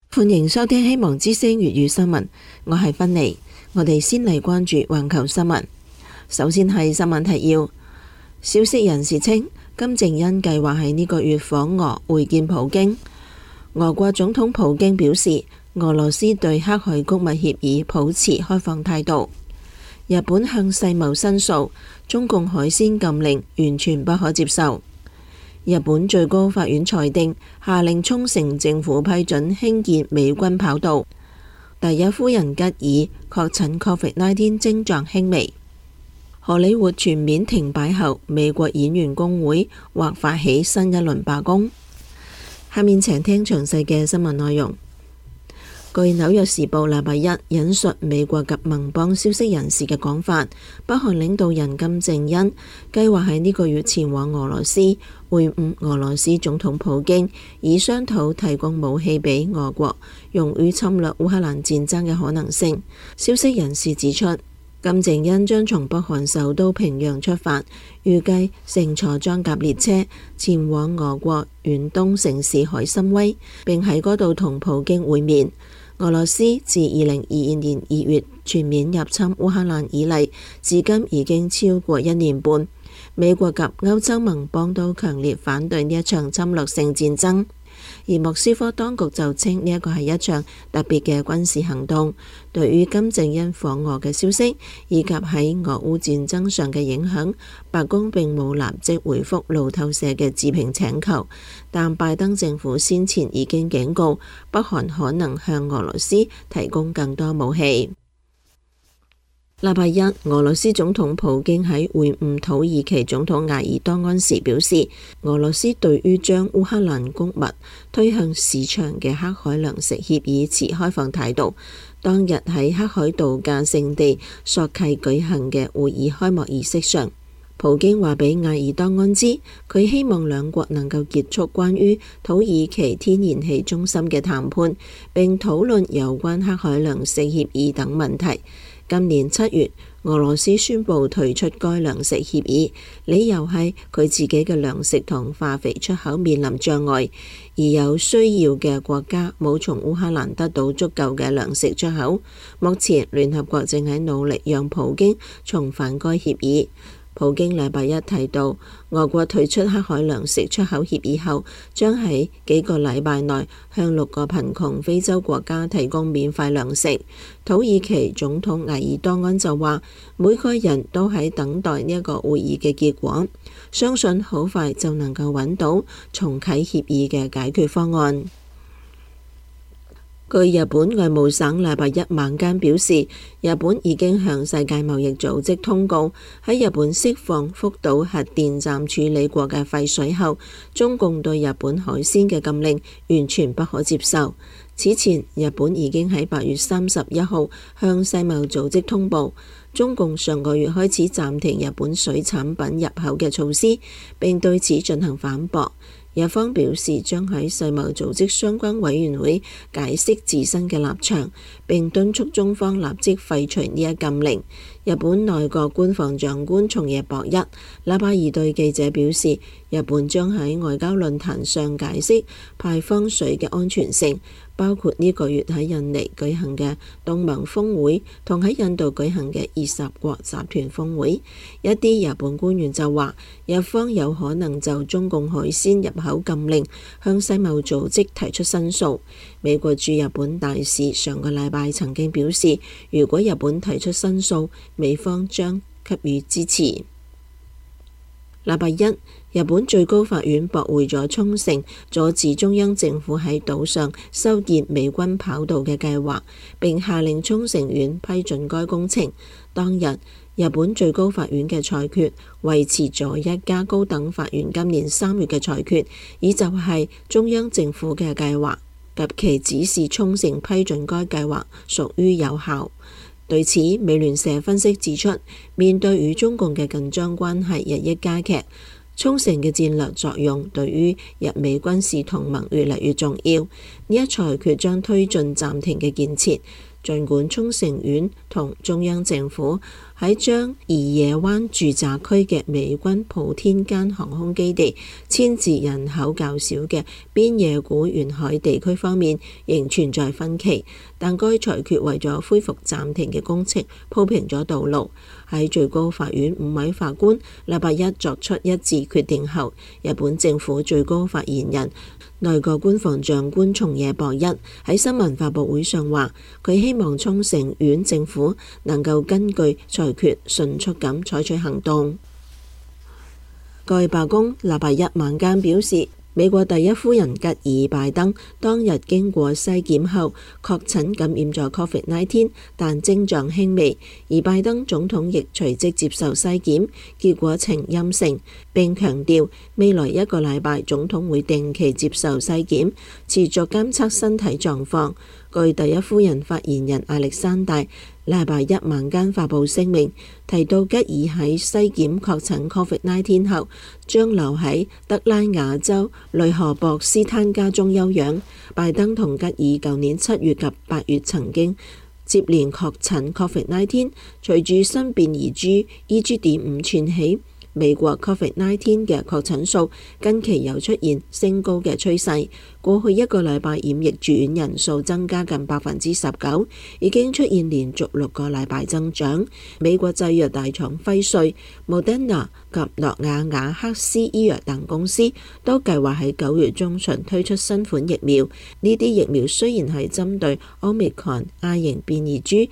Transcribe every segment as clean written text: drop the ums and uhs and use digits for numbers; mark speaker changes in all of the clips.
Speaker 1: 歡迎收聽希望之聲粵語新聞，我係芬妮。我哋先嚟關注環球新聞。首先係新聞提要。消息人士稱，金正恩計劃喺呢個月訪俄會見普京。俄國總統普京表示，俄羅斯對黑海谷物協議抱持開放態度。日本向世貿申訴，中共海鮮禁令完全不可接受。日本最高法院裁定，下令沖繩政府批准興建美軍跑道。第一夫人吉爾確診 COVID-19 症狀輕微。荷里活全面停擺後，美國演員工會或發起新一輪罷工。下面請聽詳細嘅新聞內容。據紐約時報禮拜一引述美國及盟邦消息人士嘅講法，北韓領導人金正恩計劃喺呢個月前往俄羅斯會晤俄羅斯總統普京，以商討提供武器俾俄國用於侵略烏克蘭戰爭嘅可能性。消息人士指出，金正恩將從北韓首都平壤出發，預計乘坐裝甲列車前往俄國遠東城市海參崴，並喺嗰度同普京會面。俄羅斯自2022年2月全面入侵烏克蘭以嚟，至今已經超過1年半。美國及歐洲盟邦都強烈反對呢一場侵略性戰爭，而莫斯科當局就稱呢一個係一場特別嘅軍事行動。對於金正恩訪俄嘅消息以及喺俄烏戰爭上嘅影響，白宮並冇立即回覆路透社嘅置評請求，但拜登政府先前已經警告北韓可能向俄羅斯提供更多武器。禮拜一，俄羅斯總統普京喺會晤土耳其總統埃爾多安時表示，俄羅斯對於將烏克蘭穀物推向市場嘅黑海糧食協議持開放態度。當日喺黑海度假勝地索契舉行嘅會議開幕儀式上，普京話俾埃爾多安知，佢希望兩國能夠結束關於土耳其天然氣中心嘅談判，並討論有關黑海糧食協議等問題。今年7月，俄羅斯宣布退出該糧食協議，理由係佢自己嘅糧食同化肥出口面臨障礙，而有需要嘅國家冇從烏克蘭得到足夠嘅糧食出口。目前聯合國正喺努力讓普京重返該協議。普京禮拜一提到，俄國退出黑海糧食出口協議後，將喺幾個禮拜內向6個貧窮非洲國家提供免費糧食。土耳其總統埃爾多安就話，每個人都喺等待呢一個會議嘅結果，相信好快就能夠揾到重啟協議嘅解決方案。據日本外務省禮拜一晚間表示，日本已經向世界貿易組織通告，喺日本釋放福島核電站處理過嘅廢水後，中共對日本海鮮嘅禁令完全不可接受。此前，日本已經喺8月31號向世貿組織通報，中共上個月開始暫停日本水產品入口嘅措施，並對此進行反駁。日方表示將喺世貿組織相關委員會解釋自身嘅立場，並敦促中方立即廢除呢一禁令。日本內閣官房長官松野博一禮拜二對記者表示，日本將喺外交論壇上解釋排放水嘅安全性，包括呢個月喺印尼舉行嘅東盟峰會同喺印度舉行嘅20國集團峰會。一啲日本官員就話，日方有可能就中共海鮮入口禁令向世貿組織提出申訴。美國駐日本大使上個禮拜曾經表示，如果日本提出申訴，美方將給予支持。禮拜一，日本最高法院駁回咗沖繩阻止中央政府喺島上修建美軍跑道嘅計劃，並下令沖繩縣批准該工程。當日，日本最高法院嘅裁決維持咗一家高等法院今年3月嘅裁決，以就係中央政府嘅計劃及其指示沖繩批准該計劃屬於有效。對此，美聯社分析指出，面對與中共嘅緊張關係日益加劇，沖繩嘅戰略作用對於日美軍事同盟越嚟越重要。呢一裁決將推進暫停嘅建設，儘管沖繩縣同中央政府喺將宜野灣住宅區嘅美軍普天間航空基地遷至人口較少嘅邊野古沿海地區方面，仍存在分歧。但該裁決為咗恢復暫停嘅工程鋪平咗道路。喺最高法院5位法官禮拜一作出一致決定後，日本政府最高發言人內閣官房長官松野博一喺新聞發佈會上話，佢希望沖繩縣政府能夠根據裁決迅速咁採取行動。該罷工禮拜一晚間表示，美國第一夫人吉爾拜登當日經過篩檢後確診感染咗 COVID-19， 但症狀輕微，而拜登總統亦隨即接受篩檢，結果呈陰性，並強調未來1個禮拜總統會定期接受篩檢，持續監測身體狀況。據第一夫人發言人亞歷山大禮拜一晚間發布聲明，提到吉爾喺篩檢確診 COVID-19 後，將留喺德拉瓦州雷荷博斯灘家中休養。拜登同吉爾舊年7月及8月曾經接連確診 COVID-19， 隨住新變異株 EG.5 竄起，美國 COVID-19 嘅確診數近期有出現升高嘅趨勢。過去1個禮拜染疫住院人數增加近 19%， 已經出現連續6個禮拜增長。美國製藥大廠輝瑞、Moderna 及諾瓦瓦克斯醫藥等公司都計劃喺9月中旬推出新款疫苗。呢啲疫苗雖然係針對 Omicron 亞型變異株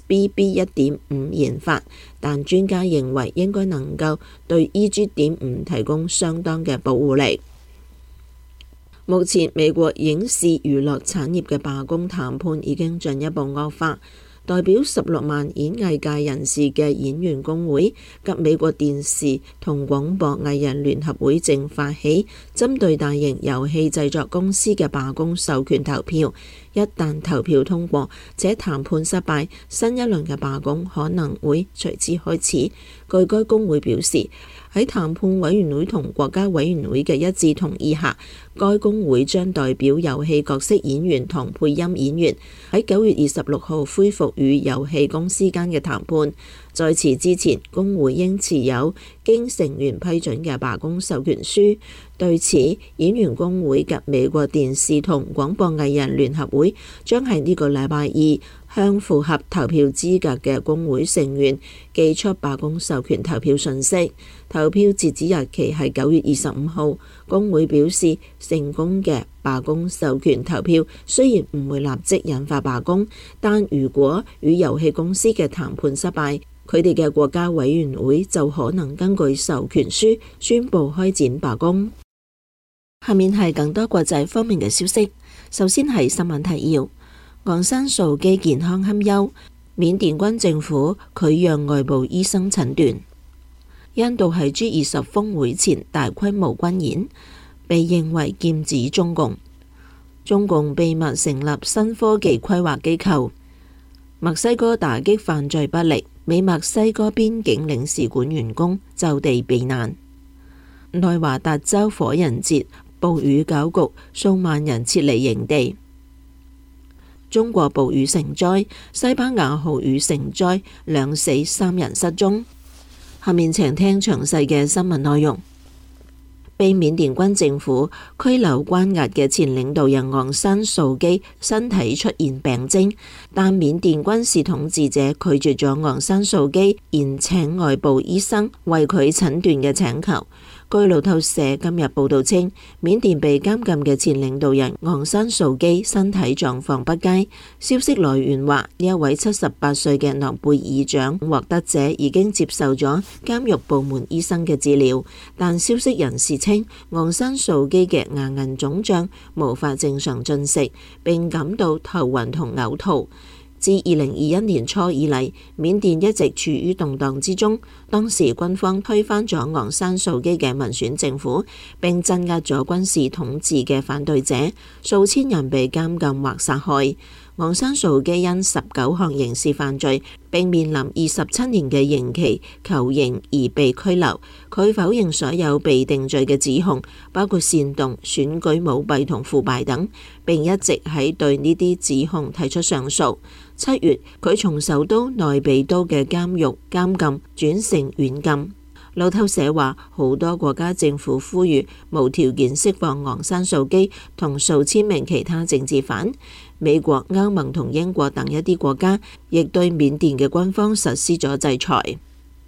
Speaker 1: XBB.1.5 研發，但專家認為應該能夠對 EG.5 提供相當嘅保護力。目前美國影視娛樂產業嘅罷工談判已經進一步惡化。代表16萬演藝界人士嘅演員工會及美國電視同廣播藝人聯合會正發起針對大型遊戲製作公司嘅罷工授權投票。一旦投票通過且談判失敗，新一輪嘅罷工可能會隨之開始。據該工會表示，喺談判委員會同國家委員會嘅一致同意下，該工會將代表遊戲角色演員同配音演員喺9月26號恢復與遊戲公司間嘅談判。在此之前，工會應持有經成員批准嘅罷工授權書。對此，演員工會及美國電視同廣播藝人聯合會將喺呢個禮拜二向符合投票資格嘅工會成員寄出罷工授權投票信息。投票截止日期係9月25號。工會表示，成功嘅罷工授權投票雖然唔會立即引發罷工，但如果與遊戲公司嘅談判失敗，佢哋嘅國家委員會就可能根據授權書宣布開展罷工。下面係更多國際方面嘅消息。首先係新聞提要：昂山素姬健康堪憂，緬甸軍政府拒讓外部醫生診斷。印度喺 G20 峰會前大規模軍演，被認為劍指中共。中共秘密成立新科技規劃機構。墨西哥打擊犯罪不力，美墨西哥邊境領事館員工就地避難。內華達州火人節暴雨攪局，數萬人撤離營地。中國暴雨成災，西班牙豪雨成災，2死3人失蹤。下面請聽詳細嘅新聞內容。被緬甸軍政府拘留關押嘅前領導人昂山素姬身體出現病徵，但緬甸軍事統治者拒絕咗昂山素姬延請外部醫生為佢診斷嘅請求。據路透社今日報道稱，緬甸被監禁嘅前領導人昂山素姬身體狀況不佳。消息來源話，呢一位78歲嘅諾貝爾獎獲得者已經接受咗監獄部門醫生嘅治療，但消息人士稱，昂山素姬嘅牙齦腫脹，無法正常進食，並感到頭暈同嘔吐。自2021年初以嚟，緬甸一直處於動盪之中。當時軍方推翻咗昂山素姬嘅民選政府，並鎮壓咗軍事統治嘅反對者，數千人被監禁或殺害。 昂山素基因19項刑事犯罪，並面臨27年嘅刑期求刑而被拘留。佢否認所有被定罪嘅指控，包括煽動、選舉舞弊同腐敗等，並一直喺對呢啲指控提出上訴。7月，佢從首都內比都嘅監獄監禁轉成軟禁。路透社話，好多國家政府呼籲無條件釋放昂山素基同數千名其他政治犯。美國、歐盟同英國等一啲國家亦對緬甸嘅軍方實施咗制裁。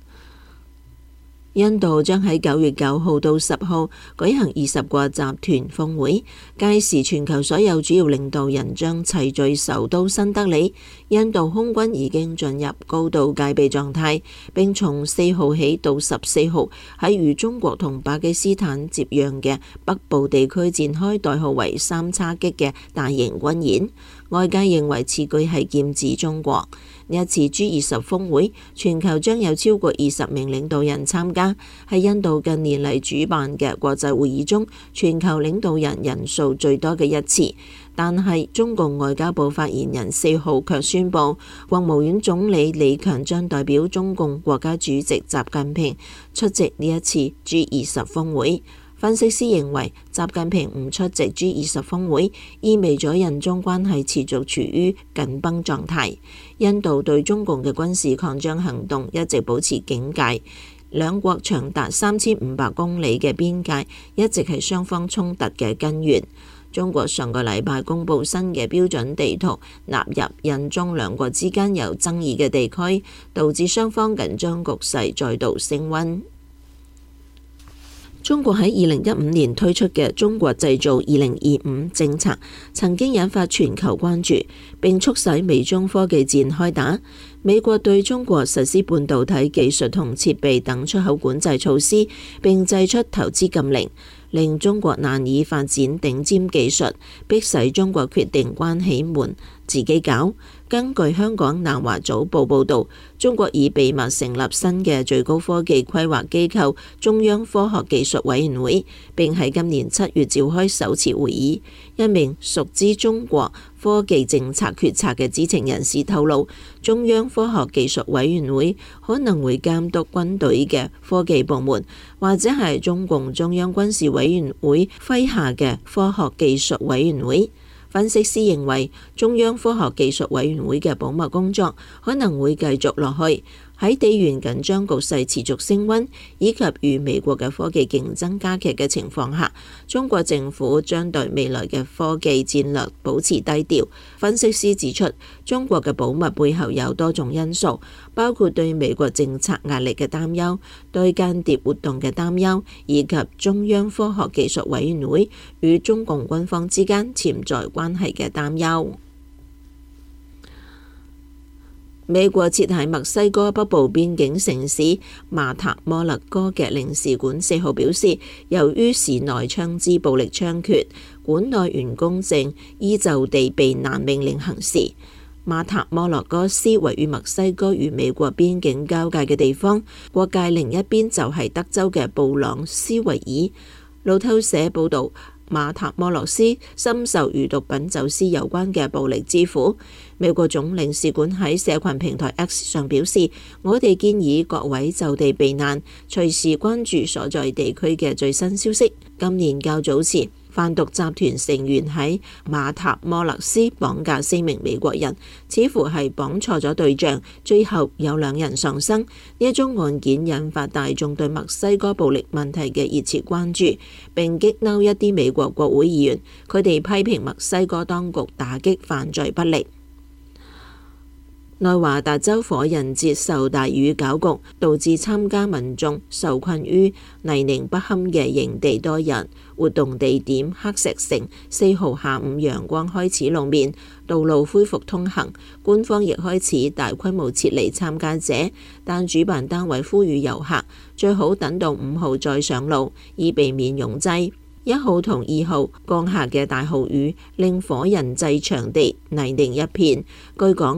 Speaker 1: 印度將喺9月9號到10號舉行20國集團峰會，屆時全球所有主要領導人將齊聚首都新德里。印度空軍已經進入高度戒備狀態，並從4號起到14號喺與中國同巴基斯坦接壤嘅北部地區展開代號為3叉戟嘅大型軍演。外界認為此舉係劍指中國。呢一次 G20 峰會，全球將有超過20名領導人參加，係印度近年嚟主辦嘅國際會議中全球領導人人數最多嘅一次。但係中共外交部發言人4號卻宣布，國務院總理李強將代表中共國家主席習近平出席呢一次 G20 峰會。分析師認為，習近平唔出席 G20 峰會，意味咗印中關係持續處於緊繃狀態。印度對中共嘅軍事擴張行動一直保持警戒，兩國長達3500公里嘅邊界一直係雙方衝突嘅根源。中國上個禮拜公布新嘅標準地圖，納入印中兩國之間有爭議嘅地區，導致雙方緊張局勢再度升溫。中國喺2015年推出嘅中國製造2025政策，曾經引發全球關注，並促使美中科技戰開打。美國對中國實施半導體技術同設備等出口管制措施，並祭出投資禁令，令中國難以發展頂尖技術，迫使中國決定關起門自己搞。根據香港南華早報報導，中國已秘密成立新嘅最高科技規劃機構中央科學技術委員會，並喺今年7月召開首次會議。一名熟知中國科技政策決策嘅知情人士透露，中央科學技術委員會可能會監督軍隊嘅科技部門，或者係中共中央軍事委員會麾下嘅科學技術委員會。分析師認為，中央科學技術委員會嘅保密工作可能會繼續落去。喺地緣緊張局勢持續升溫，以及與美國嘅科技競爭加劇嘅情況下，中國政府將對未來嘅科技戰略保持低調。分析師指出，中國嘅保密背後有多種因素，包括對美國政策壓力嘅擔憂、對間諜活動嘅擔憂，以及中央科學技術委員會與中共軍方之間潛在關係嘅擔憂。美國設喺墨西哥北部邊境城市馬塔摩勒哥嘅領事館4號表示，由於市內槍支暴力猖獗，館內員工正依就地避難命令行事。馬塔摩勒哥斯位於墨西哥與美國邊境交界嘅地方，國界另一邊就係德州嘅布朗斯維爾。路透社報導，馬塔摩勒斯深受與毒品走私有關嘅暴力之苦。美國總領事館喺社群平台 X 上表示，我哋建議各位就地避難，隨時關注所在地區嘅最新消息。今年較早前，販毒集團成員喺馬塔摩勒斯綁架4名美國人，似乎係綁錯咗對象，最後有2人喪生。呢一宗案件引發大眾對墨西哥暴力問題嘅熱切關注，並激嬲一啲美國國會議員，佢哋批評墨西哥當局打擊犯罪不力。內華達州火人節受大雨攪局，導致參加民眾受困於泥濘不堪嘅營地多日。活動地點黑石城4號下午陽光開始露面，道路恢復通行，官方亦開始大規模撤離參加者，但主辦單位呼籲遊客最好等到5號再上路，以避免擁擠。1號同2號降下嘅大豪雨令火人祭場地泥濘一片，據講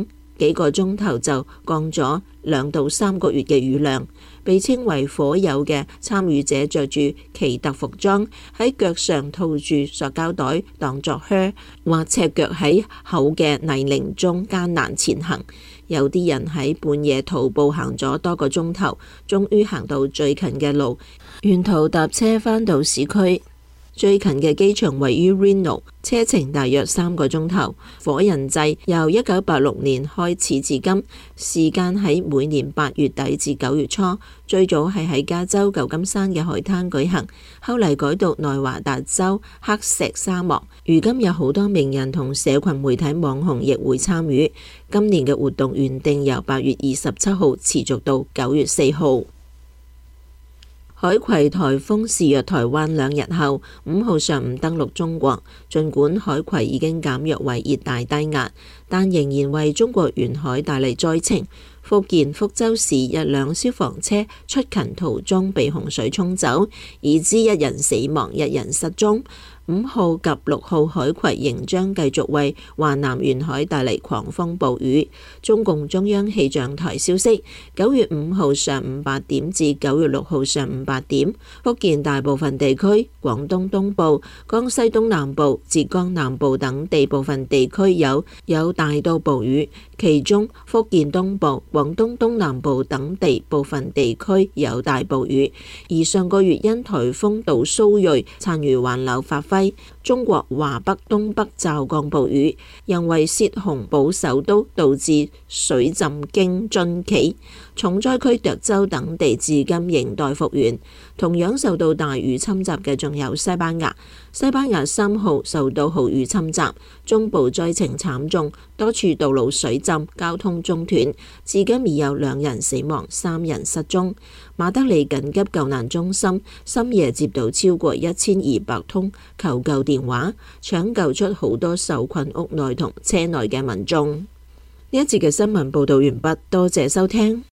Speaker 1: 幾個鐘頭就降咗2到3個月嘅雨量。被稱為火友嘅參與者着住奇特服裝，喺腳上套住塑膠袋當作靴，或赤腳喺厚嘅泥濘中艱難前行。有啲人喺半夜徒步行咗多個鐘頭，終於行到最近嘅路，沿途搭車返到市區。最近嘅機場位於 Reno， 車程大約3個鐘頭。火人祭由1986年開始至今，時間喺每年8月底至9月初。最早係喺加州舊金山嘅海灘舉行，後嚟改到內華達州黑石沙漠。如今有好多名人同社群媒體網紅亦會參與。今年嘅活動原定由8月27號持續到9月4號。海葵颱風肆虐台灣2日後，5號上午登陸中國。儘管海葵已經減弱為熱帶低壓，但仍然為中國沿海帶嚟災情。福建福州市一輛消防車出勤途中被洪水沖走，已知1人死亡，1人失蹤。5號及6號海葵仍將繼續為華南沿海帶嚟狂風暴雨。中共中央氣象台消息，9月5號上午8點至9月6號上午8點，福建大部分地區、廣東東部、江西東南部、浙江南部等地部分地區有大到暴雨，其中福建東部、廣東東南部等地部分地區有大暴雨。而上個月因颱風杜蘇芮殘餘環流發揮，中國華北東北驟降暴雨，人為泄洪保首都，導致水浸京津冀。重災區涿州等地至今仍待復原。同樣受到大雨侵襲嘅仲有西班牙。西班牙3號受到豪雨侵襲，中部災情慘重，多處道路水浸，交通中斷，至今已有2人死亡，3人失蹤。馬德里緊急救難中心深夜接到超過1200通求救電話，搶救出好多受困屋內同車內嘅民眾。呢一節嘅新聞報道完畢，多謝收聽。